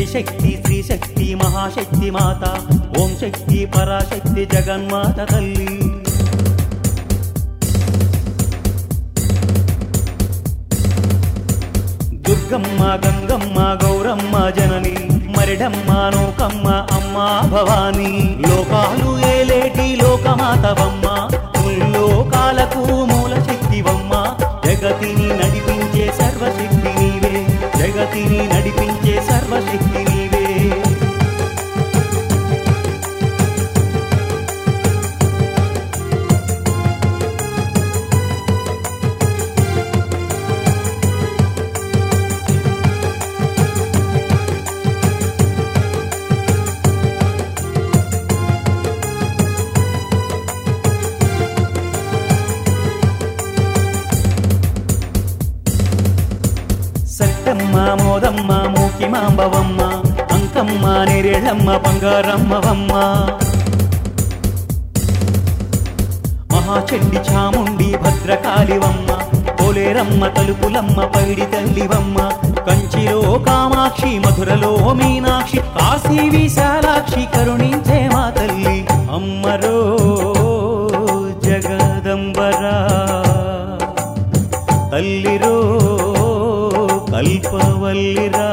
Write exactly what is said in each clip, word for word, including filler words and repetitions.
జై శక్తి శ్రీ శక్తి మహాశక్తి మాత ఓం శక్తి పరాశక్తి జగన్మాత తల్లి దుర్గమ్మ గంగమ్మ గౌరమ్మ జనని మరిడమ్మ నూకమ్మ అమ్మ భవాని లోకాలు ఏలేటి లోకమాతవమ్మ లోకాలకు మూల శక్తివమ్మ జగతిని నడిపించే సర్వశక్తి నీవే జగతిని నడిపించే సర్వశక్తి నీవే సట్టమ్మ మోదమ్మ మూకి మాంబవమ్మ అంకమ్మ నేరేళమ్మ బంగారమ్మవమ్మ మహాచండి చాముండి భద్రకాళివమ్మ పోలేరమ్మ తలుపులమ్మ పైడి తల్లివమ్మ కంచిలో కామాక్షి మధురలో మీనాక్షి కాశీ విశాలాక్షి కరుణించే మా తల్లి అమ్మరో జగదంబరా తల్లిరో కల్పవల్లిరా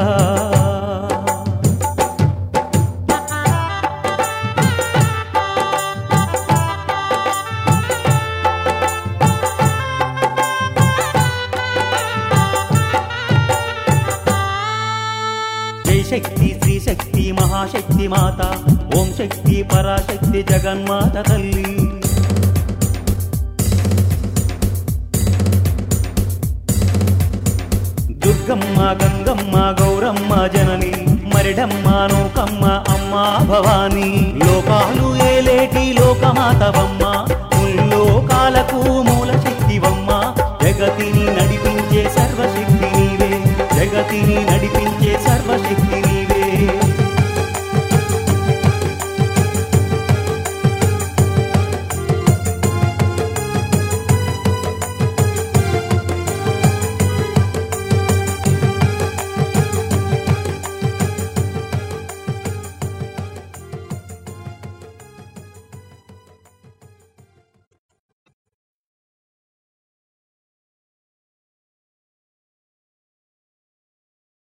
జై శక్తి శ్రీ శక్తి మహాశక్తి మాత ఓం శక్తి పరాశక్తి జగన్మాత తల్లి దుర్గమ్మ గంగమ్మ గౌరమ్మ జనని మరిడమ్మ నూకమ్మ అమ్మ భవాని లోకాలు ఏలేటి లోకమాతవమ్మ లోకాలకు మూల శక్తివమ్మ జగతిని నడిపించే సర్వశక్తి నీవే జగతిని నడిపి